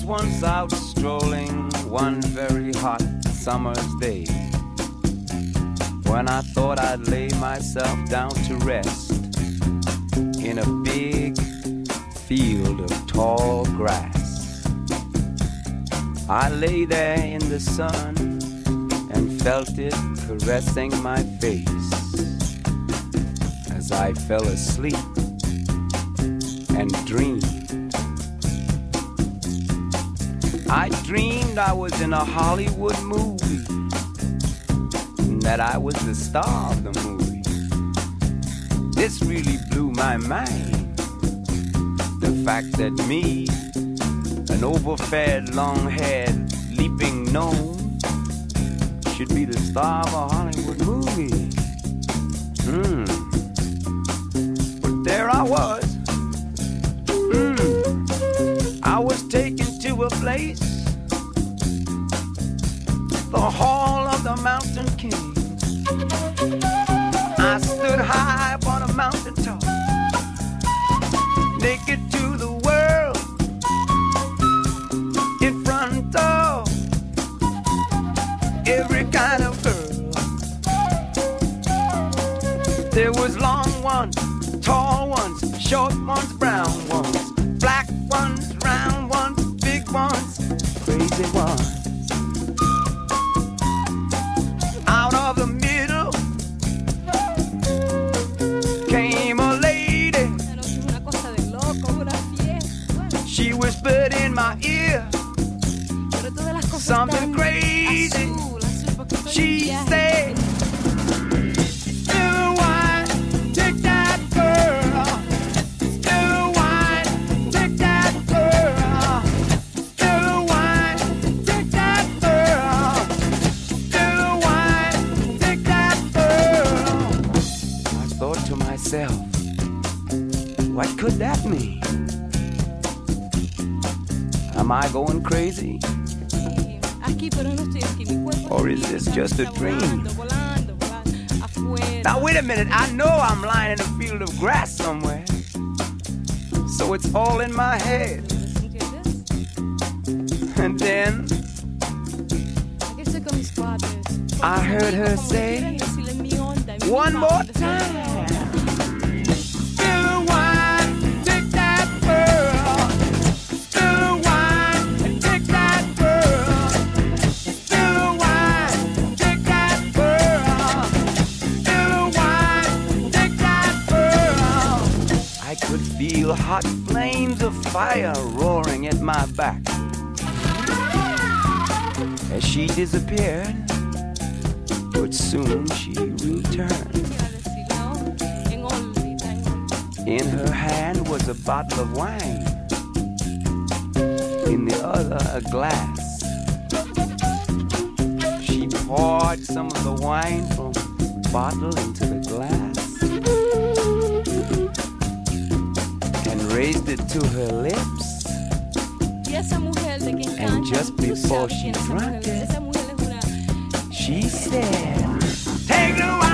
was once out strolling one very hot summer's day, when I thought I'd lay myself down to rest in a big field of tall grass. I lay there in the sun and felt it caressing my face as I fell asleep and dreamed. I dreamed I was in a Hollywood movie, and that I was the star of the movie. This really blew my mind. The fact that me, an overfed, long-haired, leaping gnome, should be the star of a Hollywood movie. But there I was. I was taken to a place, the Hall of the Mountain King. I stood high upon a mountain top, naked to the world, in front of every kind of girl. There was long ones, tall ones, short ones, brown ones, black ones, round ones, big ones, crazy ones. Out of the middle came a lady. She whispered in my ear something crazy. She said, "Still wine, take that girl. Still wine, take that girl. Still wine, take that girl. Still wine, take that girl." I thought to myself, what could that mean? Am I going crazy? Or is this just a dream? Now wait a minute, I know I'm lying in a field of grass somewhere, so it's all in my head. And then I heard her say, one more time, "Still wine, take that girl. Still wine, take that girl. Still wine, take that girl. Still wine, take that girl." I could feel hot flames of fire roaring at my back as she disappeared, but soon she returned. In her hand was a bottle of wine, in the other a glass. She poured some of the wine from the bottle into the glass and raised it to her lips. And just before she drank it, she said, "Take the wine."